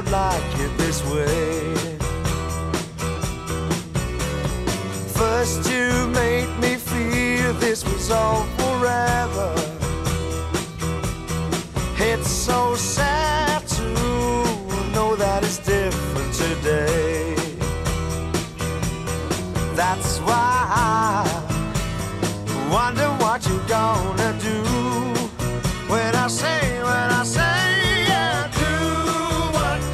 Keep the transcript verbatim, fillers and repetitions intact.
don't like it this way. First you made me feel this was all forever. It's so sad to know that it's different today. That's why I wonder